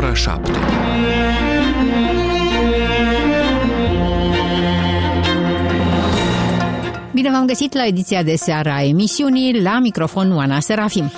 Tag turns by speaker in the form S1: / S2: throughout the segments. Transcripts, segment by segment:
S1: ora 7.
S2: Bine v-am găsit la ediția de seară a emisiunii, la microfon Oana Serafim.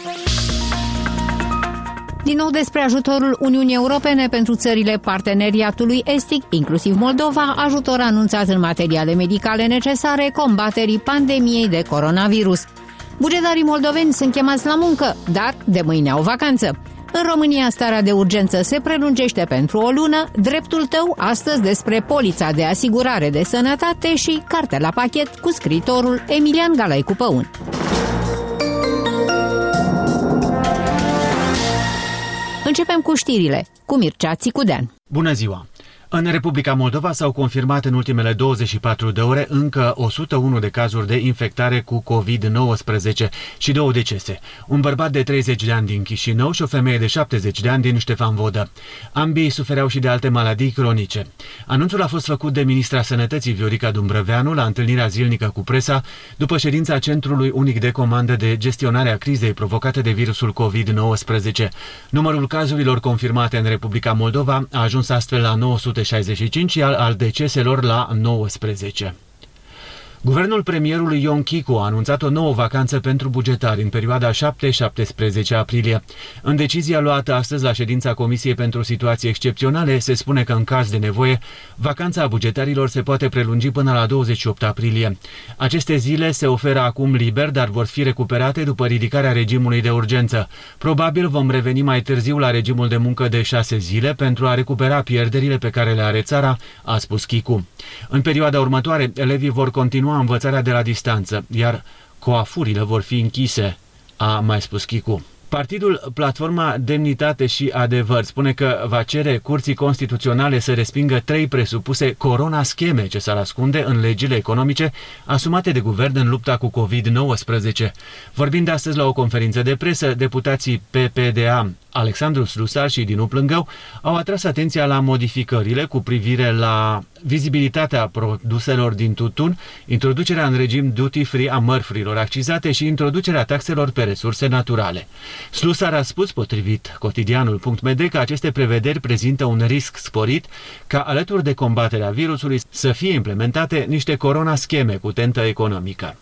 S2: Din nou despre ajutorul Uniunii Europene pentru țările parteneriatului estic, inclusiv Moldova, ajutor anunțat în materiale medicale necesare combaterii pandemiei de coronavirus. Bugetarii moldoveni sunt chemați la muncă, dar de mâine au vacanță. În România, starea de urgență se prelungește pentru o lună. Dreptul tău, astăzi despre polița de asigurare de sănătate și carte la pachet cu scriitorul Emilian Galaicu Păun. Începem cu știrile, cu Mircea Țicudean.
S3: Bună ziua! În Republica Moldova s-au confirmat în ultimele 24 de ore încă 101 de cazuri de infectare cu COVID-19 și 2 decese. Un bărbat de 30 de ani din Chișinău și o femeie de 70 de ani din Ștefan Vodă. Ambii sufereau și de alte maladii cronice. Anunțul a fost făcut de ministra Sănătății Viorica Dumbrăveanu la întâlnirea zilnică cu presa după ședința Centrului Unic de Comandă de Gestionare a Crizei provocate de virusul COVID-19. Numărul cazurilor confirmate în Republica Moldova a ajuns astfel la 965, iar al deceselor la 19. Guvernul premierului Ion Chicu a anunțat o nouă vacanță pentru bugetari în perioada 7-17 aprilie. În decizia luată astăzi la ședința Comisiei pentru Situații Excepționale se spune că în caz de nevoie, vacanța bugetarilor se poate prelungi până la 28 aprilie. Aceste zile se oferă acum liber, dar vor fi recuperate după ridicarea regimului de urgență. Probabil vom reveni mai târziu la regimul de muncă de 6 zile pentru a recupera pierderile pe care le are țara, a spus Chicu. În perioada următoare, elevii vor continua învățarea de la distanță, iar coafurile vor fi închise, a mai spus Chicu. Partidul Platforma Demnitate și Adevăr spune că va cere Curții Constituționale să respingă 3 presupuse corona-scheme ce s-ar ascunde în legile economice asumate de guvern în lupta cu COVID-19. Vorbind astăzi la o conferință de presă, deputații PPDA Alexandru Slusar și Dinu Plângău au atras atenția la modificările cu privire la vizibilitatea produselor din tutun, introducerea în regim duty-free a mărfurilor accizate și introducerea taxelor pe resurse naturale. Slusar a spus, potrivit cotidianul.md, că aceste prevederi prezintă un risc sporit ca, alături de combaterea virusului, să fie implementate niște corona-scheme cu tentă economică.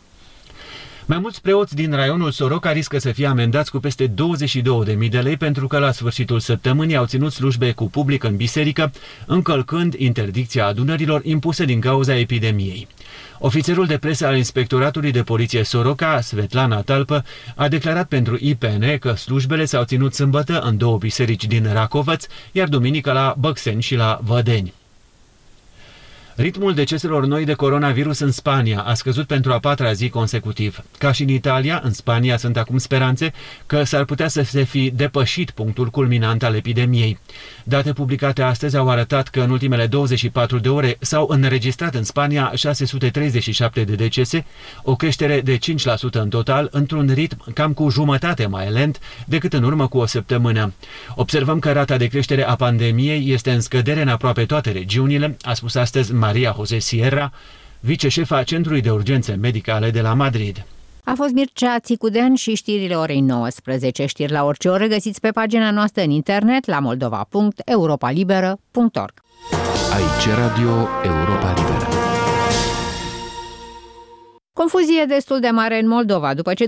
S3: Mai mulți preoți din raionul Soroca riscă să fie amendați cu peste 22.000 de lei pentru că la sfârșitul săptămânii au ținut slujbe cu public în biserică, încălcând interdicția adunărilor impuse din cauza epidemiei. Ofițerul de presă al Inspectoratului de Poliție Soroca, Svetlana Talpă, a declarat pentru IPN că slujbele s-au ținut sâmbătă în 2 biserici din Racovăț, iar duminică la Băcseni și la Vădeni. Ritmul deceselor noi de coronavirus în Spania a scăzut pentru a 4-a zi consecutiv. Ca și în Italia, în Spania sunt acum speranțe că s-ar putea să se fi depășit punctul culminant al epidemiei. Date publicate astăzi au arătat că în ultimele 24 de ore s-au înregistrat în Spania 637 de decese, o creștere de 5% în total, într-un ritm cam cu jumătate mai lent decât în urmă cu o săptămână. Observăm că rata de creștere a pandemiei este în scădere în aproape toate regiunile, a spus astăzi Maria José Sierra, viceșefa Centrului de Urgențe Medicale de la Madrid.
S2: A fost Mircea Țicudean și știrile orei 19. Știri la orice oră găsiți pe pagina noastră în internet la moldova.europalibera.org.
S1: Aici Radio Europa Liberă.
S2: Confuzie destul de mare în Moldova, după ce